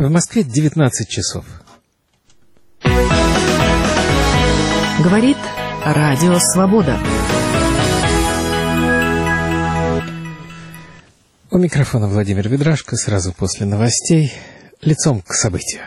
В Москве 19 часов. Говорит Радио Свобода. У микрофона Владимир Ведрашко. Сразу после новостей. Лицом к событию.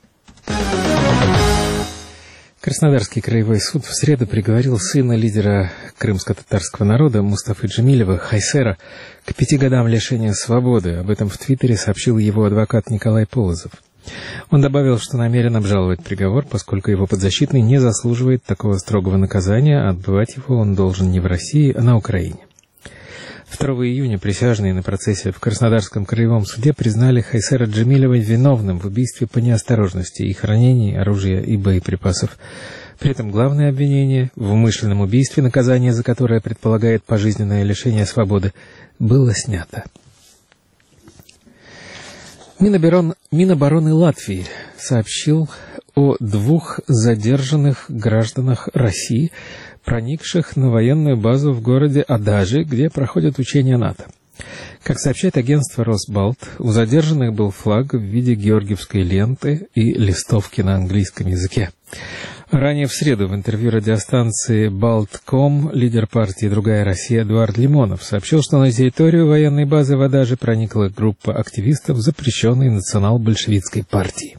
Краснодарский краевой суд в среду приговорил сына лидера крымско-татарского народа Мустафы Джемилева Хайсера к 5 годам лишения свободы. Об этом в Твиттере сообщил его адвокат Николай Полозов. Он добавил, что намерен обжаловать приговор, поскольку его подзащитный не заслуживает такого строгого наказания, а отбывать его он должен не в России, а на Украине. 2 июня присяжные на процессе в Краснодарском краевом суде признали Хайсера Джемилева виновным в убийстве по неосторожности и хранении оружия и боеприпасов. При этом главное обвинение в умышленном убийстве, наказание за которое предполагает пожизненное лишение свободы, было снято. Минобороны Латвии сообщил о 2 задержанных гражданах России, проникших на военную базу в городе Адажи, где проходят учения НАТО. Как сообщает агентство «Росбалт», у задержанных был флаг в виде георгиевской ленты и листовки на английском языке. Ранее в среду в интервью радиостанции «Балтком» лидер партии «Другая Россия» Эдуард Лимонов сообщил, что на территорию военной базы в Адаже проникла группа активистов запрещенной национал-большевистской партии.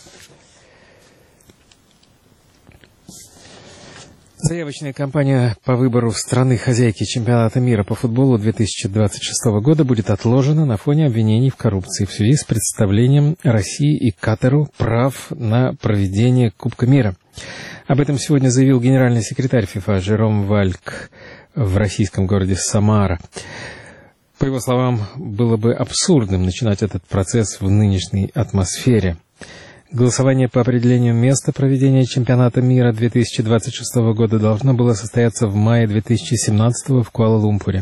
Заявочная кампания по выбору страны-хозяйки чемпионата мира по футболу 2026 года будет отложена на фоне обвинений в коррупции в связи с предоставлением России и Катару прав на проведение Кубка мира. Об этом сегодня заявил генеральный секретарь ФИФА Жером Вальк в российском городе Самара. По его словам, было бы абсурдным начинать этот процесс в нынешней атмосфере. Голосование по определению места проведения чемпионата мира 2026 года должно было состояться в мае 2017 в Куала-Лумпуре.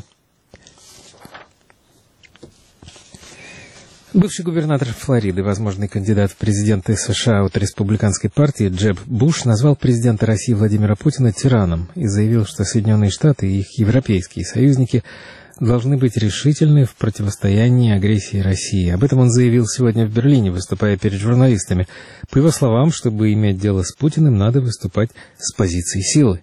Бывший губернатор Флориды, возможный кандидат в президенты США от республиканской партии Джеб Буш назвал президента России Владимира Путина тираном и заявил, что Соединенные Штаты и их европейские союзники должны быть решительны в противостоянии агрессии России. Об этом он заявил сегодня в Берлине, выступая перед журналистами. По его словам, чтобы иметь дело с Путиным, надо выступать с позиции силы.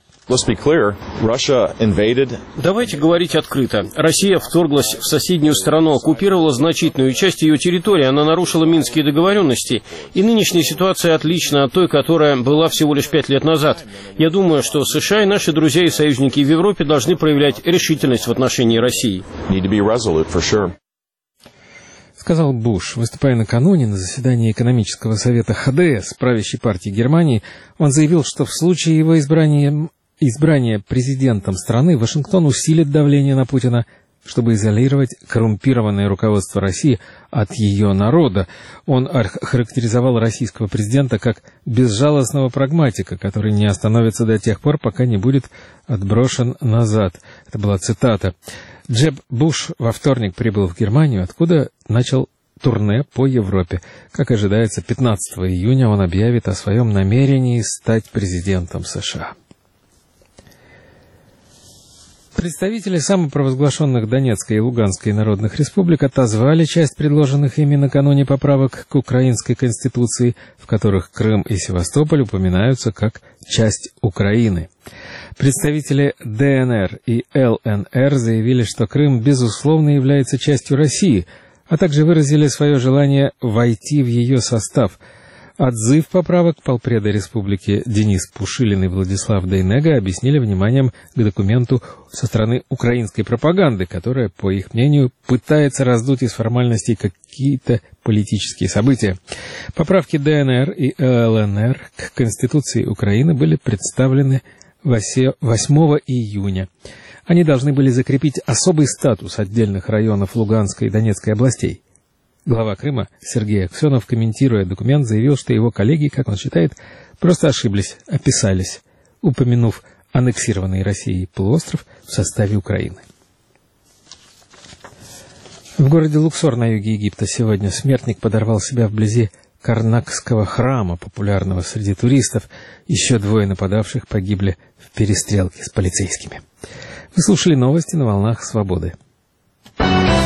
Давайте говорить открыто. Россия вторглась в соседнюю страну, оккупировала значительную часть ее территории, она нарушила Минские договоренности. И нынешняя ситуация отлична от той, которая была всего лишь 5 лет назад. Я думаю, что США и наши друзья и союзники в Европе должны проявлять решительность в отношении России. Сказал Буш, выступая накануне на заседании экономического совета ХДС, правящей партии Германии. Он заявил, что в случае его избрания президентом страны Вашингтон усилит давление на Путина, чтобы изолировать коррумпированное руководство России от ее народа. Он характеризовал российского президента как безжалостного прагматика, который не остановится до тех пор, пока не будет отброшен назад. Это была цитата. Джеб Буш во вторник прибыл в Германию, откуда начал турне по Европе. Как ожидается, 15 июня он объявит о своем намерении стать президентом США. Представители самопровозглашенных Донецкой и Луганской народных республик отозвали часть предложенных ими накануне поправок к украинской конституции, в которых Крым и Севастополь упоминаются как часть Украины. Представители ДНР и ЛНР заявили, что Крым безусловно является частью России, а также выразили свое желание войти в ее состав. Отзыв поправок полпреда республики Денис Пушилин и Владислав Дейнега объяснили вниманием к документу со стороны украинской пропаганды, которая, по их мнению, пытается раздуть из формальностей какие-то политические события. Поправки ДНР и ЛНР к Конституции Украины были представлены 8 июня. Они должны были закрепить особый статус отдельных районов Луганской и Донецкой областей. Глава Крыма Сергей Аксенов, комментируя документ, заявил, что его коллеги, как он считает, просто ошиблись, описались, упомянув аннексированный Россией полуостров в составе Украины. В городе Луксор на юге Египта сегодня смертник подорвал себя вблизи Карнакского храма, популярного среди туристов. Еще 2 нападавших погибли в перестрелке с полицейскими. Вы слушали новости на волнах Свободы.